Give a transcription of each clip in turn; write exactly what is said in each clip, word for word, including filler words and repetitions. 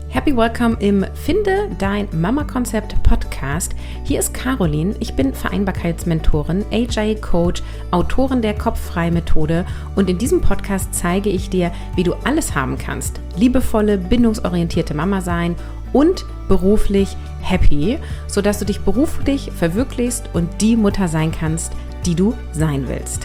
Happy Welcome im Finde dein Mama-Konzept Podcast. Hier ist Caroline, ich bin Vereinbarkeitsmentorin, A J Coach, Autorin der Kopffrei-Methode und in diesem Podcast zeige ich dir, wie du alles haben kannst. Liebevolle, bindungsorientierte Mama sein und beruflich happy, sodass du dich beruflich verwirklichst und die Mutter sein kannst, die du sein willst.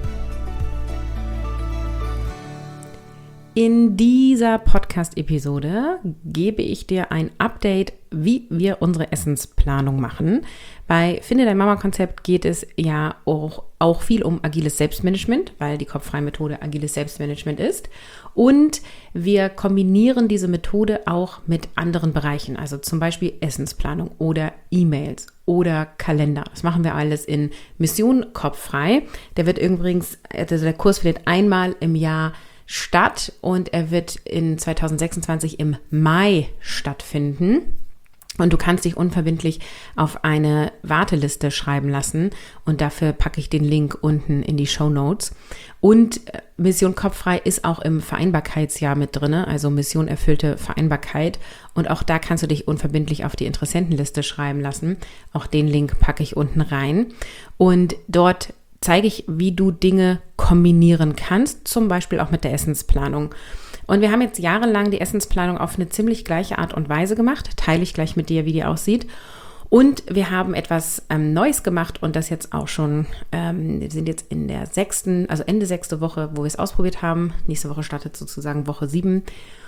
In dieser Podcast-Episode gebe ich dir ein Update, wie wir unsere Essensplanung machen. Bei Finde dein Mama-Konzept geht es ja auch, auch viel um agiles Selbstmanagement, weil die Kopffrei-Methode agiles Selbstmanagement ist. Und wir kombinieren diese Methode auch mit anderen Bereichen, also zum Beispiel Essensplanung oder E-Mails oder Kalender. Das machen wir alles in Mission Kopffrei. Der wird übrigens, also der Kurs findet einmal im Jahr statt und er wird in zwanzig sechsundzwanzig im Mai stattfinden. Und du kannst dich unverbindlich auf eine Warteliste schreiben lassen und dafür packe ich den Link unten in die Shownotes. Und Mission Kopffrei ist auch im Vereinbarkeitsjahr mit drin, also Mission erfüllte Vereinbarkeit. Und auch da kannst du dich unverbindlich auf die Interessentenliste schreiben lassen. Auch den Link packe ich unten rein. Und dort zeige ich, wie du Dinge kombinieren kannst, zum Beispiel auch mit der Essensplanung. Und wir haben jetzt jahrelang die Essensplanung auf eine ziemlich gleiche Art und Weise gemacht, teile ich gleich mit dir, wie die aussieht. Und wir haben etwas ähm, Neues gemacht und das jetzt auch schon, ähm, wir sind jetzt in der sechsten, also Ende sechste Woche, wo wir es ausprobiert haben. Nächste Woche startet sozusagen Woche sieben.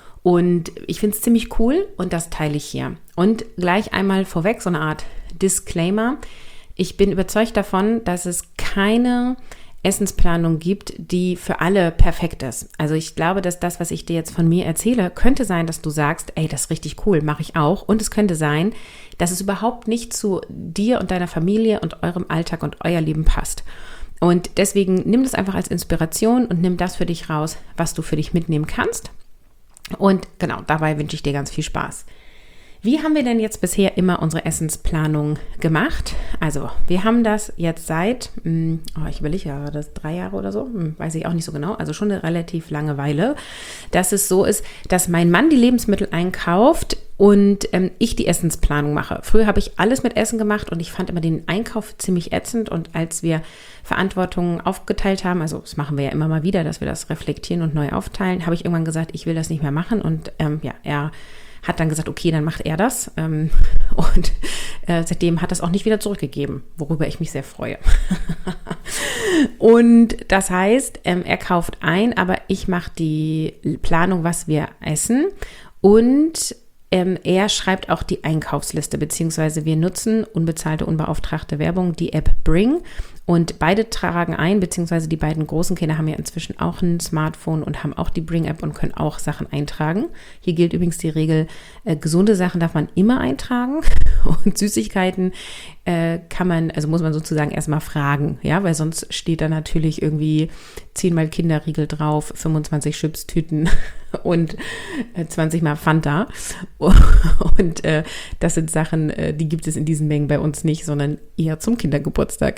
Und ich finde es ziemlich cool und das teile ich hier. Und gleich einmal vorweg so eine Art Disclaimer. Ich bin überzeugt davon, dass es keine Essensplanung gibt, die für alle perfekt ist. Also ich glaube, dass das, was ich dir jetzt von mir erzähle, könnte sein, dass du sagst, ey, das ist richtig cool, mache ich auch. Und es könnte sein, dass es überhaupt nicht zu dir und deiner Familie und eurem Alltag und euer Leben passt. Und deswegen nimm das einfach als Inspiration und nimm das für dich raus, was du für dich mitnehmen kannst. Und genau, dabei wünsche ich dir ganz viel Spaß. Wie haben wir denn jetzt bisher immer unsere Essensplanung gemacht? Also wir haben das jetzt seit, oh, ich überlege, ja, das drei Jahre oder so, weiß ich auch nicht so genau, also schon eine relativ lange Weile, dass es so ist, dass mein Mann die Lebensmittel einkauft und ähm, ich die Essensplanung mache. Früher habe ich alles mit Essen gemacht und ich fand immer den Einkauf ziemlich ätzend und als wir Verantwortung aufgeteilt haben, also das machen wir ja immer mal wieder, dass wir das reflektieren und neu aufteilen, habe ich irgendwann gesagt, ich will das nicht mehr machen und ähm, ja, er hat dann gesagt, okay, dann macht er das. Und äh, seitdem hat er es auch nicht wieder zurückgegeben, worüber ich mich sehr freue. Und das heißt, ähm, er kauft ein, aber ich mache die Planung, was wir essen. Und ähm, er schreibt auch die Einkaufsliste, beziehungsweise wir nutzen unbezahlte, unbeauftragte Werbung, die App Bring. Und beide tragen ein, beziehungsweise die beiden großen Kinder haben ja inzwischen auch ein Smartphone und haben auch die Bring-App und können auch Sachen eintragen. Hier gilt übrigens die Regel, äh, gesunde Sachen darf man immer eintragen und Süßigkeiten äh, kann man, also muss man sozusagen erstmal fragen, ja, weil sonst steht da natürlich irgendwie zehnmal Kinderriegel drauf, fünfundzwanzig Chipstüten und äh, zwanzig Mal Fanta. Und äh, das sind Sachen, äh, die gibt es in diesen Mengen bei uns nicht, sondern eher zum Kindergeburtstag.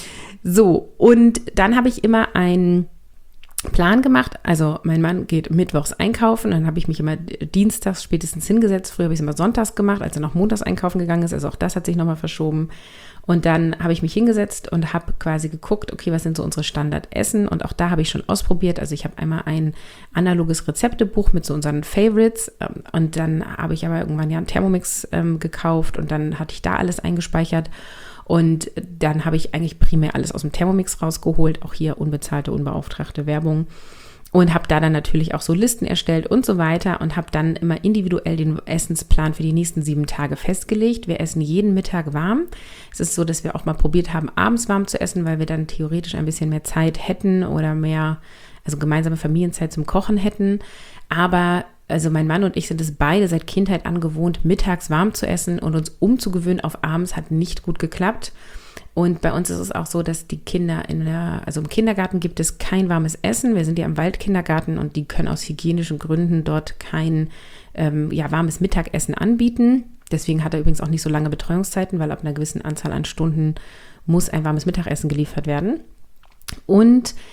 So, und dann habe ich immer einen Plan gemacht, also mein Mann geht mittwochs einkaufen, dann habe ich mich immer dienstags spätestens hingesetzt, früher habe ich es immer sonntags gemacht, als er noch montags einkaufen gegangen ist, also auch das hat sich nochmal verschoben und dann habe ich mich hingesetzt und habe quasi geguckt, okay, was sind so unsere Standardessen und auch da habe ich schon ausprobiert, also ich habe einmal ein analoges Rezeptebuch mit so unseren Favorites und dann habe ich aber irgendwann ja einen Thermomix ähm, gekauft und dann hatte ich da alles eingespeichert. Und dann habe ich eigentlich primär alles aus dem Thermomix rausgeholt, auch hier unbezahlte, unbeauftragte Werbung und habe da dann natürlich auch so Listen erstellt und so weiter und habe dann immer individuell den Essensplan für die nächsten sieben Tage festgelegt. Wir essen jeden Mittag warm. Es ist so, dass wir auch mal probiert haben, abends warm zu essen, weil wir dann theoretisch ein bisschen mehr Zeit hätten oder mehr, also gemeinsame Familienzeit zum Kochen hätten. Aber also mein Mann und ich sind es beide seit Kindheit angewohnt, mittags warm zu essen und uns umzugewöhnen auf abends hat nicht gut geklappt. Und bei uns ist es auch so, dass die Kinder in der, also im Kindergarten gibt es kein warmes Essen. Wir sind ja im Waldkindergarten und die können aus hygienischen Gründen dort kein ähm, ja, warmes Mittagessen anbieten. Deswegen hat er übrigens auch nicht so lange Betreuungszeiten, weil ab einer gewissen Anzahl an Stunden muss ein warmes Mittagessen geliefert werden. Und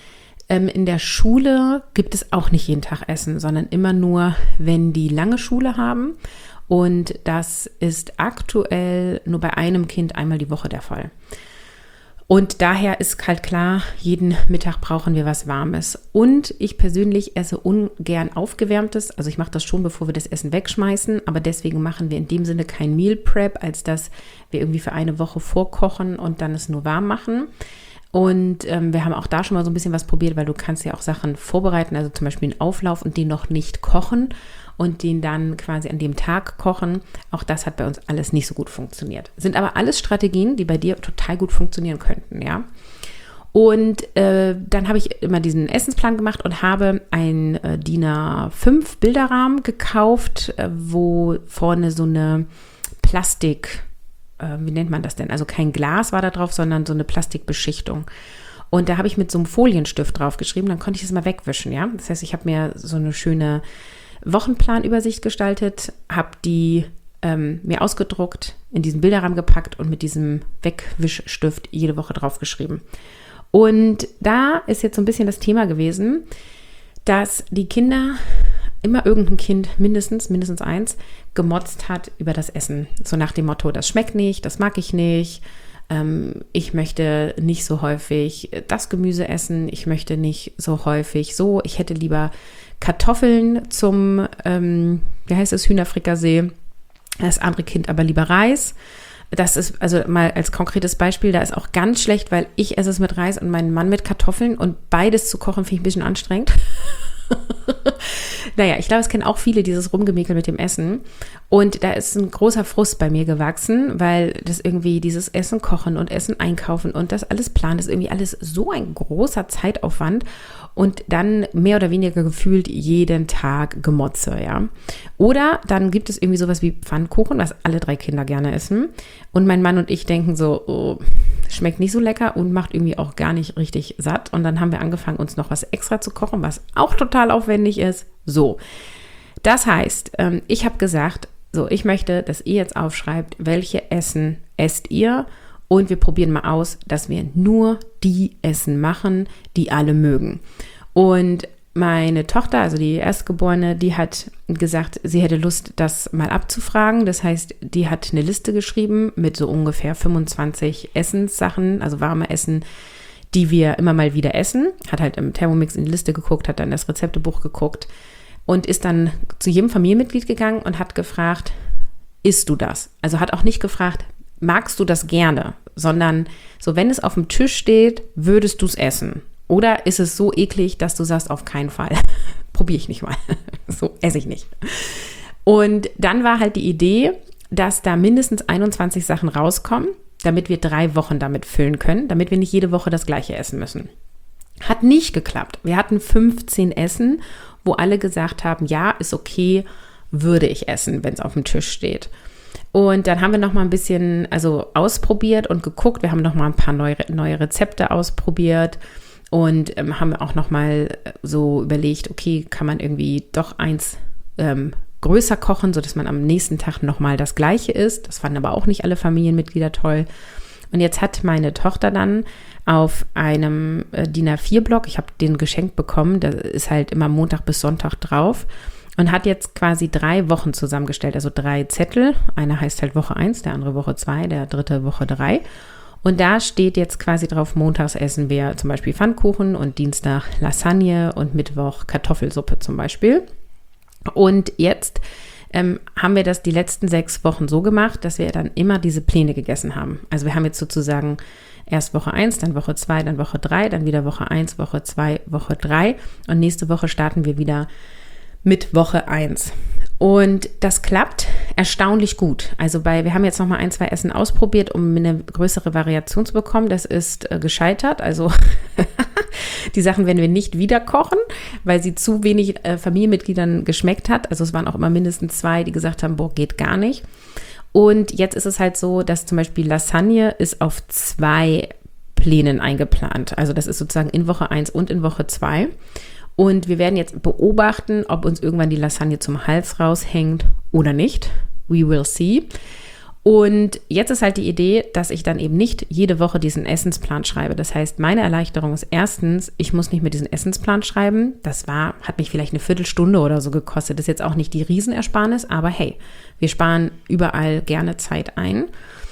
Ähm, in der Schule gibt es auch nicht jeden Tag Essen, sondern immer nur, wenn die lange Schule haben. Und das ist aktuell nur bei einem Kind einmal die Woche der Fall. Und daher ist halt klar, jeden Mittag brauchen wir was Warmes. Und ich persönlich esse ungern Aufgewärmtes. Also ich mache das schon, bevor wir das Essen wegschmeißen. Aber deswegen machen wir in dem Sinne kein Meal Prep, als dass wir irgendwie für eine Woche vorkochen und dann es nur warm machen. Und ähm, wir haben auch da schon mal so ein bisschen was probiert, weil du kannst ja auch Sachen vorbereiten, also zum Beispiel einen Auflauf und den noch nicht kochen und den dann quasi an dem Tag kochen. Auch das hat bei uns alles nicht so gut funktioniert. Sind aber alles Strategien, die bei dir total gut funktionieren könnten, ja. Und äh, dann habe ich immer diesen Essensplan gemacht und habe einen äh, D I N A fünf Bilderrahmen gekauft, äh, wo vorne so eine Plastik, äh, wie nennt man das denn? Also kein Glas war da drauf, sondern so eine Plastikbeschichtung. Und da habe ich mit so einem Folienstift drauf geschrieben, dann konnte ich das mal wegwischen, ja. Das heißt, ich habe mir so eine schöne Wochenplanübersicht gestaltet, habe die ähm, mir ausgedruckt, in diesen Bilderrahmen gepackt und mit diesem Wegwischstift jede Woche drauf geschrieben. Und da ist jetzt so ein bisschen das Thema gewesen, dass die Kinder, immer irgendein Kind, mindestens, mindestens eins, gemotzt hat über das Essen. So nach dem Motto, das schmeckt nicht, das mag ich nicht, ähm, ich möchte nicht so häufig das Gemüse essen, ich möchte nicht so häufig so, ich hätte lieber Kartoffeln zum, ähm, wie heißt es, Hühnerfrikassee, das andere Kind aber lieber Reis. Das ist, also mal als konkretes Beispiel, da ist auch ganz schlecht, weil ich esse es mit Reis und mein Mann mit Kartoffeln und beides zu kochen finde ich ein bisschen anstrengend. Naja, ich glaube, es kennen auch viele dieses Rumgemäkel mit dem Essen. Und da ist ein großer Frust bei mir gewachsen, weil das irgendwie dieses Essen kochen und Essen einkaufen und das alles planen, das ist irgendwie alles so ein großer Zeitaufwand und dann mehr oder weniger gefühlt jeden Tag Gemotze, ja. Oder dann gibt es irgendwie sowas wie Pfannkuchen, was alle drei Kinder gerne essen. Und mein Mann und ich denken so, oh, schmeckt nicht so lecker und macht irgendwie auch gar nicht richtig satt. Und dann haben wir angefangen, uns noch was extra zu kochen, was auch total aufwendig ist. So, das heißt, ich habe gesagt, so, ich möchte, dass ihr jetzt aufschreibt, welche Essen esst ihr und wir probieren mal aus, dass wir nur die Essen machen, die alle mögen. Und meine Tochter, also die Erstgeborene, die hat gesagt, sie hätte Lust, das mal abzufragen. Das heißt, die hat eine Liste geschrieben mit so ungefähr fünfundzwanzig Essenssachen, also warme Essen, die wir immer mal wieder essen. Hat halt im Thermomix in die Liste geguckt, hat dann das Rezeptebuch geguckt und ist dann zu jedem Familienmitglied gegangen und hat gefragt, isst du das? Also hat auch nicht gefragt, magst du das gerne? Sondern so, wenn es auf dem Tisch steht, würdest du es essen? Oder ist es so eklig, dass du sagst, auf keinen Fall, probiere ich nicht mal, so esse ich nicht. Und dann war halt die Idee, dass da mindestens einundzwanzig Sachen rauskommen, damit wir drei Wochen damit füllen können, damit wir nicht jede Woche das Gleiche essen müssen. Hat nicht geklappt. Wir hatten fünfzehn Essen, wo alle gesagt haben, ja, ist okay, würde ich essen, wenn es auf dem Tisch steht. Und dann haben wir noch mal ein bisschen also ausprobiert und geguckt. Wir haben noch mal ein paar neue, neue Rezepte ausprobiert. Und ähm, haben auch noch mal so überlegt, okay, kann man irgendwie doch eins ähm, größer kochen, sodass man am nächsten Tag noch mal das Gleiche isst. Das fanden aber auch nicht alle Familienmitglieder toll. Und jetzt hat meine Tochter dann auf einem äh, D I N A vier Block, ich habe den geschenkt bekommen, da ist halt immer Montag bis Sonntag drauf, und hat jetzt quasi drei Wochen zusammengestellt, also drei Zettel. Einer heißt halt Woche eins, der andere Woche zwei, der dritte Woche drei. Und da steht jetzt quasi drauf, montags essen wir zum Beispiel Pfannkuchen und Dienstag Lasagne und Mittwoch Kartoffelsuppe zum Beispiel. Und jetzt ähm, haben wir das die letzten sechs Wochen so gemacht, dass wir dann immer diese Pläne gegessen haben. Also wir haben jetzt sozusagen erst Woche eins, dann Woche zwei, dann Woche drei, dann wieder Woche eins, Woche zwei, Woche drei und nächste Woche starten wir wieder mit Woche eins. Und das klappt erstaunlich gut. Also bei, wir haben jetzt noch mal ein, zwei Essen ausprobiert, um eine größere Variation zu bekommen. Das ist äh, gescheitert. Also die Sachen werden wir nicht wieder kochen, weil sie zu wenig äh, Familienmitgliedern geschmeckt hat. Also es waren auch immer mindestens zwei, die gesagt haben, boah, geht gar nicht. Und jetzt ist es halt so, dass zum Beispiel Lasagne ist auf zwei Plänen eingeplant. Also das ist sozusagen in Woche eins und in Woche zwei. Und wir werden jetzt beobachten, ob uns irgendwann die Lasagne zum Hals raushängt oder nicht. We will see. Und jetzt ist halt die Idee, dass ich dann eben nicht jede Woche diesen Essensplan schreibe. Das heißt, meine Erleichterung ist erstens, ich muss nicht mehr diesen Essensplan schreiben. Das war, hat mich vielleicht eine Viertelstunde oder so gekostet. Das ist jetzt auch nicht die Riesenersparnis, aber hey, wir sparen überall gerne Zeit ein.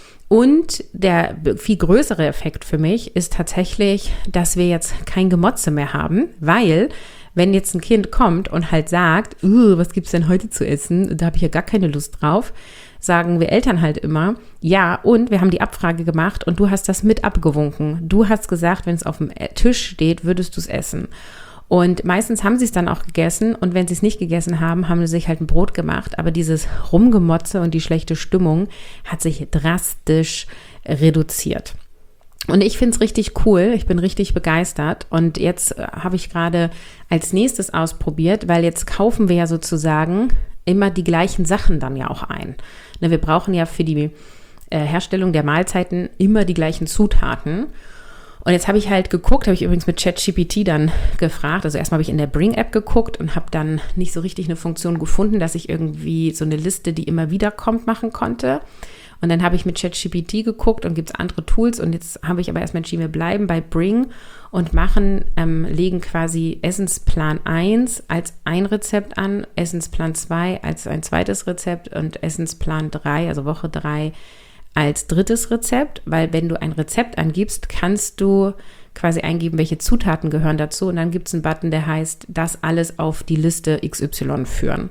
Und der viel größere Effekt für mich ist tatsächlich, dass wir jetzt kein Gemotze mehr haben, weil wenn jetzt ein Kind kommt und halt sagt, was gibt's denn heute zu essen? Da habe ich ja gar keine Lust drauf. Sagen wir Eltern halt immer, ja, und wir haben die Abfrage gemacht und du hast das mit abgewunken. Du hast gesagt, wenn es auf dem Tisch steht, würdest du es essen. Und meistens haben sie es dann auch gegessen und wenn sie es nicht gegessen haben, haben sie sich halt ein Brot gemacht. Aber dieses Rumgemotze und die schlechte Stimmung hat sich drastisch reduziert. Und ich finde es richtig cool, ich bin richtig begeistert und jetzt äh, habe ich gerade als nächstes ausprobiert, weil jetzt kaufen wir ja sozusagen immer die gleichen Sachen dann ja auch ein. Ne, wir brauchen ja für die äh, Herstellung der Mahlzeiten immer die gleichen Zutaten. Und jetzt habe ich halt geguckt, habe ich übrigens mit ChatGPT dann gefragt, also erstmal habe ich in der Bring-App geguckt und habe dann nicht so richtig eine Funktion gefunden, dass ich irgendwie so eine Liste, die immer wieder kommt, machen konnte. Und dann habe ich mit ChatGPT geguckt und gibt es andere Tools und jetzt habe ich aber erstmal entschieden, wir bleiben bei Bring und machen, ähm, legen quasi Essensplan eins als ein Rezept an, Essensplan zwei als ein zweites Rezept und Essensplan drei, also Woche drei, als drittes Rezept, weil wenn du ein Rezept angibst, kannst du quasi eingeben, welche Zutaten gehören dazu und dann gibt es einen Button, der heißt, das alles auf die Liste X Y führen.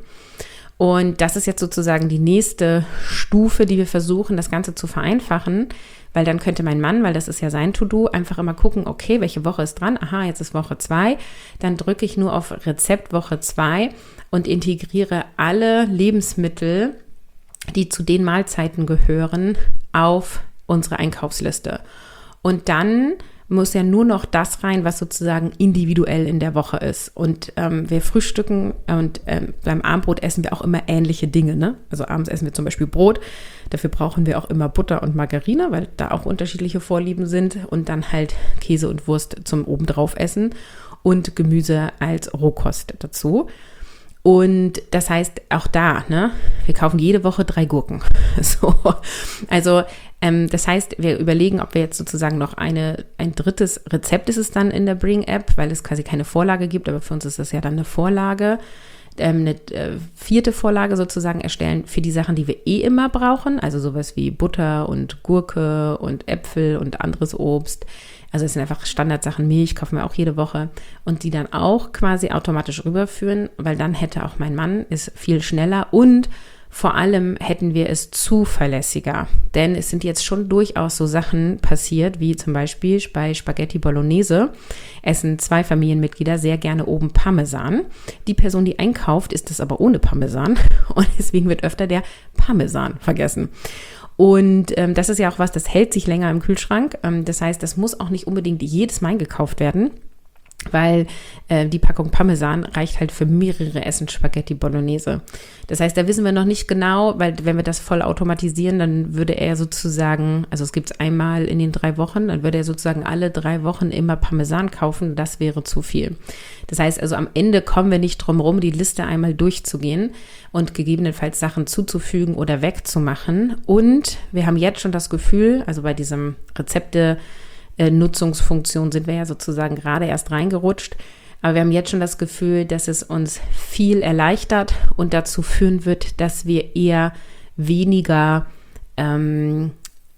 Und das ist jetzt sozusagen die nächste Stufe, die wir versuchen, das Ganze zu vereinfachen, weil dann könnte mein Mann, weil das ist ja sein To-Do, einfach immer gucken, okay, welche Woche ist dran? Aha, jetzt ist Woche zwei. Dann drücke ich nur auf Rezept Woche zwei und integriere alle Lebensmittel, die zu den Mahlzeiten gehören, auf unsere Einkaufsliste. Und dann muss ja nur noch das rein, was sozusagen individuell in der Woche ist. Und ähm, wir frühstücken und ähm, beim Abendbrot essen wir auch immer ähnliche Dinge, ne? Also abends essen wir zum Beispiel Brot. Dafür brauchen wir auch immer Butter und Margarine, weil da auch unterschiedliche Vorlieben sind. Und dann halt Käse und Wurst zum obendrauf essen und Gemüse als Rohkost dazu. Und das heißt, auch da, ne, wir kaufen jede Woche drei Gurken. So. Also ähm, das heißt, wir überlegen, ob wir jetzt sozusagen noch eine, ein drittes Rezept ist es dann in der Bring-App, weil es quasi keine Vorlage gibt, aber für uns ist das ja dann eine Vorlage, ähm, eine äh, vierte Vorlage sozusagen erstellen für die Sachen, die wir eh immer brauchen, also sowas wie Butter und Gurke und Äpfel und anderes Obst. Also es sind einfach Standardsachen, Milch kaufen wir auch jede Woche und die dann auch quasi automatisch rüberführen, weil dann hätte auch mein Mann es viel schneller und vor allem hätten wir es zuverlässiger, denn es sind jetzt schon durchaus so Sachen passiert, wie zum Beispiel bei Spaghetti Bolognese essen zwei Familienmitglieder sehr gerne oben Parmesan. Die Person, die einkauft, isst es aber ohne Parmesan und deswegen wird öfter der Parmesan vergessen. Und ähm, das ist ja auch was, das hält sich länger im Kühlschrank. Ähm, das heißt, das muss auch nicht unbedingt jedes Mal gekauft werden, weil äh, die Packung Parmesan reicht halt für mehrere Essen Spaghetti Bolognese. Das heißt, da wissen wir noch nicht genau, weil wenn wir das voll automatisieren, dann würde er sozusagen, also es gibt es einmal in den drei Wochen, dann würde er sozusagen alle drei Wochen immer Parmesan kaufen. Das wäre zu viel. Das heißt also, am Ende kommen wir nicht drum rum, die Liste einmal durchzugehen und gegebenenfalls Sachen zuzufügen oder wegzumachen. Und wir haben jetzt schon das Gefühl, also bei diesem Rezepte Nutzungsfunktion sind wir ja sozusagen gerade erst reingerutscht. Aber wir haben jetzt schon das Gefühl, dass es uns viel erleichtert und dazu führen wird, dass wir eher weniger, ähm,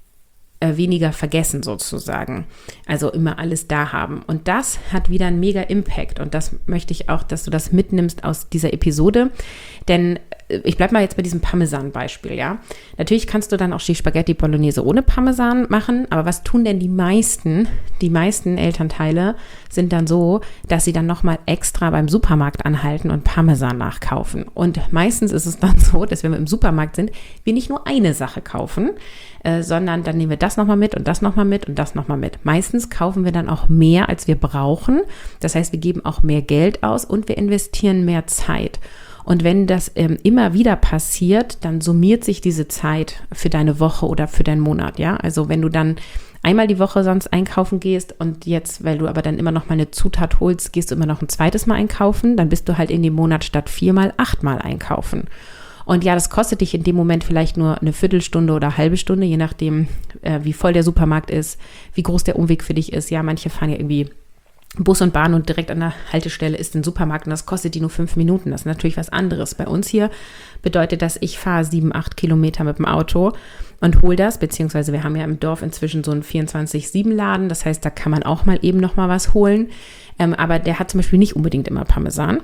äh, weniger vergessen sozusagen. Also immer alles da haben. Und das hat wieder einen mega Impact. Und das möchte ich auch, dass du das mitnimmst aus dieser Episode. Denn ich bleibe mal jetzt bei diesem Parmesan-Beispiel, ja. Natürlich kannst du dann auch die Spaghetti Bolognese ohne Parmesan machen, aber was tun denn die meisten? Die meisten Elternteile sind dann so, dass sie dann nochmal extra beim Supermarkt anhalten und Parmesan nachkaufen. Und meistens ist es dann so, dass wenn wir im Supermarkt sind, wir nicht nur eine Sache kaufen, äh, sondern dann nehmen wir das nochmal mit und das nochmal mit und das nochmal mit. Meistens kaufen wir dann auch mehr, als wir brauchen. Das heißt, wir geben auch mehr Geld aus und wir investieren mehr Zeit. Und wenn das ähm, immer wieder passiert, dann summiert sich diese Zeit für deine Woche oder für deinen Monat, ja. Also wenn du dann einmal die Woche sonst einkaufen gehst und jetzt, weil du aber dann immer noch mal eine Zutat holst, gehst du immer noch ein zweites Mal einkaufen, dann bist du halt in dem Monat statt viermal achtmal einkaufen. Und ja, das kostet dich in dem Moment vielleicht nur eine Viertelstunde oder eine halbe Stunde, je nachdem, äh, wie voll der Supermarkt ist, wie groß der Umweg für dich ist. Ja, manche fahren ja irgendwie Bus und Bahn und direkt an der Haltestelle ist ein Supermarkt und das kostet die nur fünf Minuten. Das ist natürlich was anderes. Bei uns hier bedeutet das, ich fahre sieben, acht Kilometer mit dem Auto und hole das, beziehungsweise wir haben ja im Dorf inzwischen so einen vierundzwanzig sieben Laden. Das heißt, da kann man auch mal eben noch mal was holen. Ähm, aber der hat zum Beispiel nicht unbedingt immer Parmesan.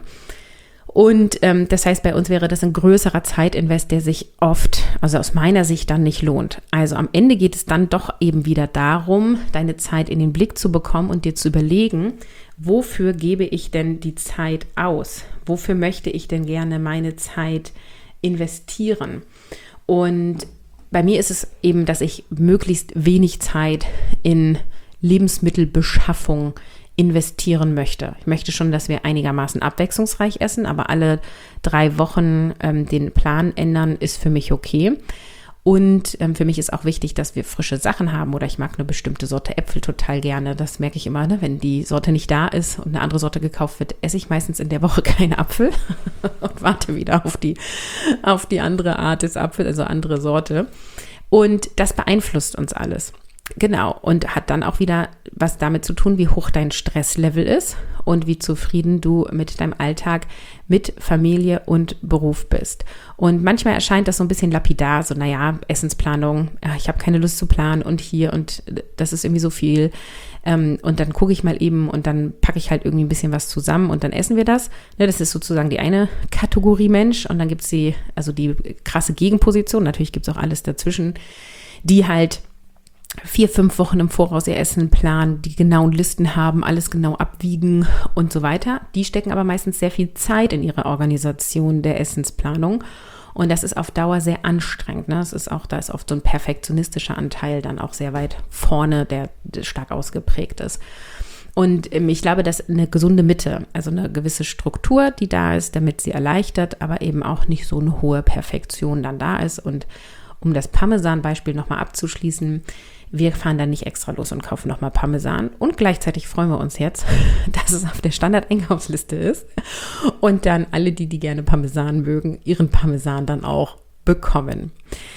Und ähm, das heißt, bei uns wäre das ein größerer Zeitinvest, der sich oft, also aus meiner Sicht, dann nicht lohnt. Also am Ende geht es dann doch eben wieder darum, deine Zeit in den Blick zu bekommen und dir zu überlegen, wofür gebe ich denn die Zeit aus? Wofür möchte ich denn gerne meine Zeit investieren? Und bei mir ist es eben, dass ich möglichst wenig Zeit in Lebensmittelbeschaffung investieren möchte. Ich möchte schon, dass wir einigermaßen abwechslungsreich essen, aber alle drei Wochen ähm, den Plan ändern ist für mich okay. Und ähm, für mich ist auch wichtig, dass wir frische Sachen haben oder ich mag eine bestimmte Sorte Äpfel total gerne. Das merke ich immer, ne? Wenn die Sorte nicht da ist und eine andere Sorte gekauft wird, esse ich meistens in der Woche keinen Apfel und warte wieder auf die, auf die andere Art des Apfels, also andere Sorte. Und das beeinflusst uns alles. Genau, und hat dann auch wieder was damit zu tun, wie hoch dein Stresslevel ist und wie zufrieden du mit deinem Alltag, mit Familie und Beruf bist. Und manchmal erscheint das so ein bisschen lapidar, so naja, Essensplanung, ich habe keine Lust zu planen und hier und das ist irgendwie so viel. Und dann gucke ich mal eben und dann packe ich halt irgendwie ein bisschen was zusammen und dann essen wir das. Das ist sozusagen die eine Kategorie Mensch und dann gibt es die, also die krasse Gegenposition, natürlich gibt es auch alles dazwischen, die halt vier, fünf Wochen im Voraus ihr Essen planen, die genauen Listen haben, alles genau abwiegen und so weiter. Die stecken aber meistens sehr viel Zeit in ihre Organisation der Essensplanung und das ist auf Dauer sehr anstrengend. Ne? Das ist auch, da ist oft so ein perfektionistischer Anteil dann auch sehr weit vorne, der stark ausgeprägt ist. Und ähm, ich glaube, dass eine gesunde Mitte, also eine gewisse Struktur, die da ist, damit sie erleichtert, aber eben auch nicht so eine hohe Perfektion dann da ist. Und um das Parmesan-Beispiel nochmal abzuschließen, wir fahren dann nicht extra los und kaufen nochmal Parmesan und gleichzeitig freuen wir uns jetzt, dass es auf der Standard-Einkaufsliste ist und dann alle, die, die gerne Parmesan mögen, ihren Parmesan dann auch bekommen.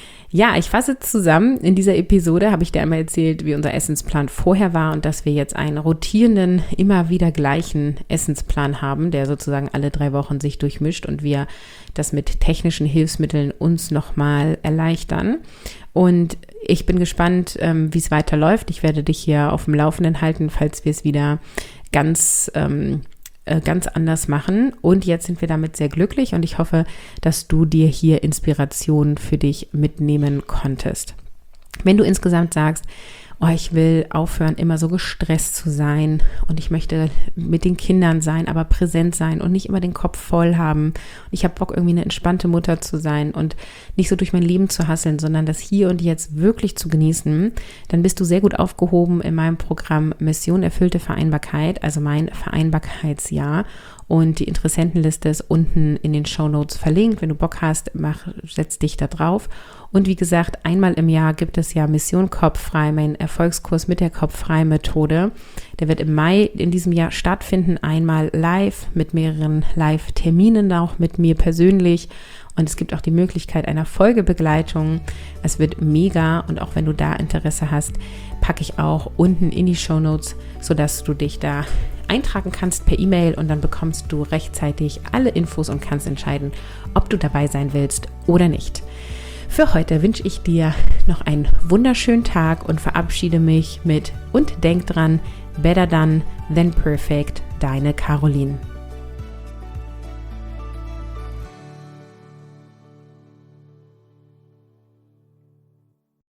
Ja, ich fasse zusammen. In dieser Episode habe ich dir einmal erzählt, wie unser Essensplan vorher war und dass wir jetzt einen rotierenden, immer wieder gleichen Essensplan haben, der sozusagen alle drei Wochen sich durchmischt und wir das mit technischen Hilfsmitteln uns nochmal erleichtern. Und ich bin gespannt, ähm, wie es weiterläuft. Ich werde dich hier auf dem Laufenden halten, falls wir es wieder ganz ähm, ganz anders machen und jetzt sind wir damit sehr glücklich und ich hoffe, dass du dir hier Inspiration für dich mitnehmen konntest. Wenn du insgesamt sagst, oh, ich will aufhören, immer so gestresst zu sein und ich möchte mit den Kindern sein, aber präsent sein und nicht immer den Kopf voll haben. Und ich habe Bock, irgendwie eine entspannte Mutter zu sein und nicht so durch mein Leben zu hasseln, sondern das Hier und Jetzt wirklich zu genießen, dann bist du sehr gut aufgehoben in meinem Programm Mission Erfüllte Vereinbarkeit, also mein Vereinbarkeitsjahr. Und die Interessentenliste ist unten in den Shownotes verlinkt. Wenn du Bock hast, mach, setz dich da drauf. Und wie gesagt, einmal im Jahr gibt es ja Mission Kopffrei, mein Erfolgskurs mit der Kopffrei-Methode. Der wird im Mai in diesem Jahr stattfinden, einmal live mit mehreren Live-Terminen, auch mit mir persönlich. Und es gibt auch die Möglichkeit einer Folgebegleitung. Es wird mega und auch wenn du da Interesse hast, packe ich auch unten in die Shownotes, sodass du dich da eintragen kannst per E-Mail und dann bekommst du rechtzeitig alle Infos und kannst entscheiden, ob du dabei sein willst oder nicht. Für heute wünsche ich dir noch einen wunderschönen Tag und verabschiede mich mit und denk dran, better done than perfect, deine Caroline.